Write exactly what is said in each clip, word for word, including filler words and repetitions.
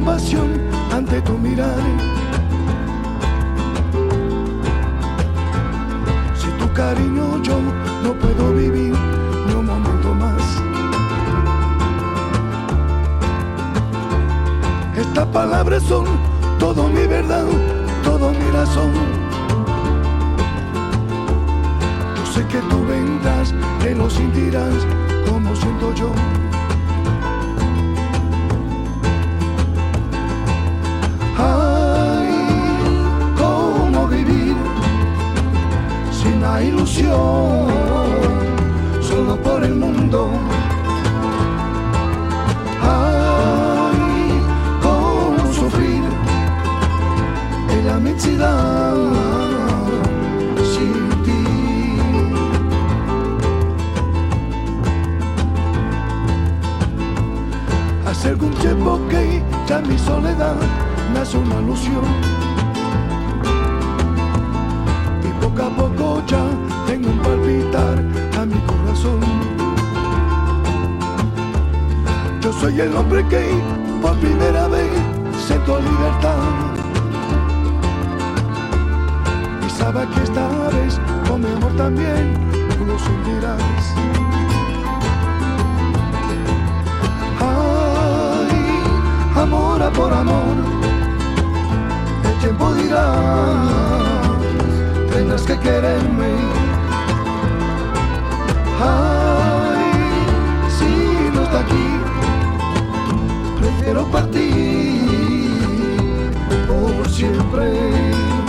compasión ante tu mirar. Sin tu cariño yo no puedo vivir ni un momento más. Estas palabras son todo mi verdad, todo mi razón. Yo sé que tú vendrás, que lo sentirás como siento yo. Una ilusión solo por el mundo. Ay, cómo sufrir en la inmensidad sin ti. Hace algún tiempo que ya mi soledad me hace una ilusión. Poco a poco ya tengo un palpitar a mi corazón. Yo soy el hombre que por primera vez siento libertad. Y sabe que esta vez con mi amor también tú lo sentirás. Ay, amor a por amor, el tiempo dirá. Tendrás que quererme. Ay, si no está aquí, prefiero partir por siempre.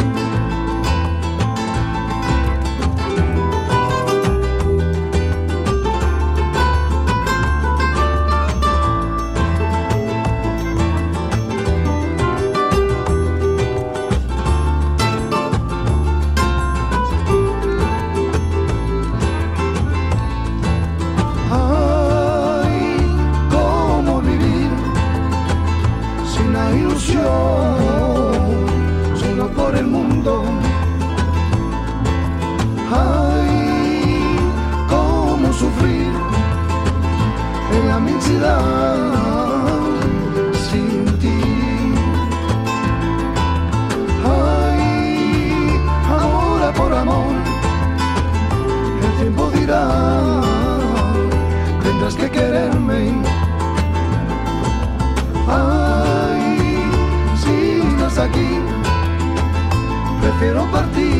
Solo por el mundo. Ay, cómo sufrir en la inmensidad sin ti. Ay, ahora por amor, el tiempo dirá, tendrás que quererme. Ay, aquí, prefiero partir